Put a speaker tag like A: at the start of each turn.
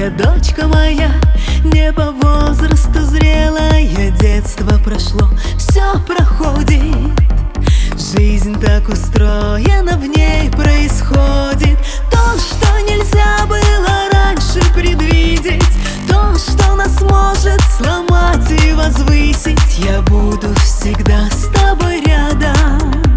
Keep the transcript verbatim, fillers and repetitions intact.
A: милая дочка моя, не по возрасту зрелая, детство прошло, все проходит. Жизнь так устроена, в ней происходит то, что нельзя было раньше предвидеть, то, что нас может сломать и возвысить. Я буду всегда с тобой рядом.